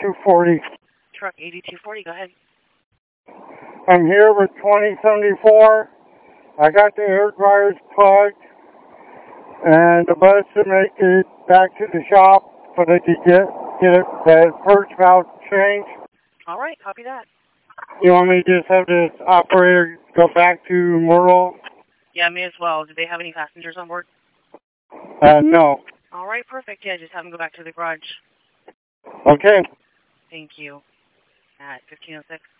8240. Truck 8240, go ahead. I'm here with 2074. I got the air dryers plugged and the bus to make it back to the shop so they could get the purge valve changed. All right, copy that. You want me to just have this operator go back to Merle? Yeah, me as well. Do they have any passengers on board? No. All right, perfect. Yeah, just have them go back to the garage. Okay. Thank you. At 1506.